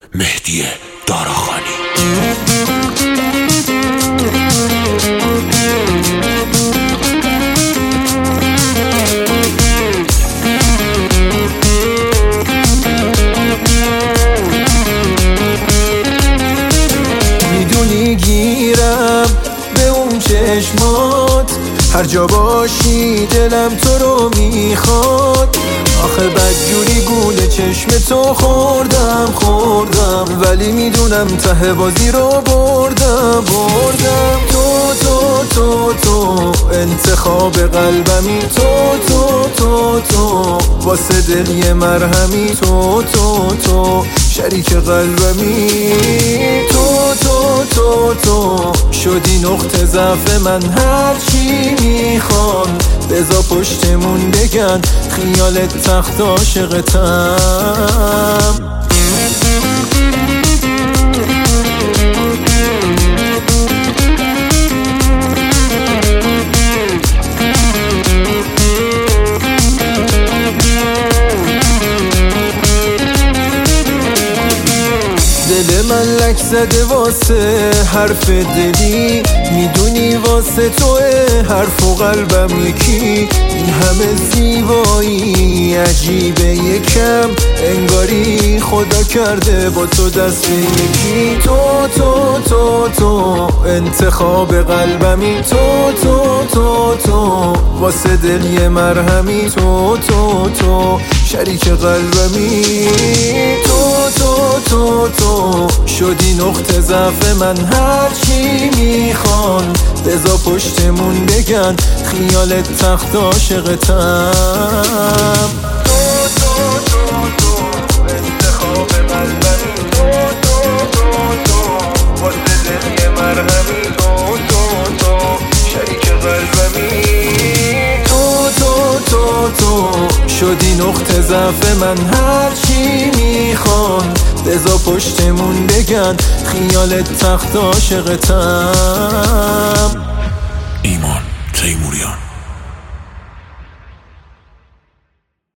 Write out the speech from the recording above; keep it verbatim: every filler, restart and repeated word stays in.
مهدی داراخانی. میدونی گیرم به اون چشمات، هر جا باشی دلم تو رو میخواد. آخه بدجوری گول چشم تو خوردم خوردم، ولی میدونم ته بازی رو بردم بردم. تو تو تو تو انتخاب قلبمی، تو تو تو تو واسه دل یه مرهمی، تو تو تو شریک قلبمی. تو تو تو تو شدی نقطه ضعف من، هر چی میخوان بذار پشتمون بگن، خیالت تخت عاشقتم. دل من لک زده واسه حرف دلی، میدونی واسه توه حرف و قلبم یکی. این همه زیبایی عجیبه یکم، انگاری خدا کرده با تو دست به یکی. تو تو تو تو انتخاب قلبمی، تو تو تو تو واسه دل یه مرهمی، تو تو تو شریک قلبمی. تو تو تو تو شدی نقطه ضعف من، هر چی میخوان بذار پشتمون بگن، خیالت تخت عاشقتم. تو تو تو تو انتخاب قلبمی، تو تو تو تو واسه دل یه مرهمی، تو تو تو شریک قلبمی. تو تو تو تو شدی نقطه ضعف من، هر چی میخوان بذار پشتمون بگن، خیالت تخت عاشقتم. ایمان تیموریان.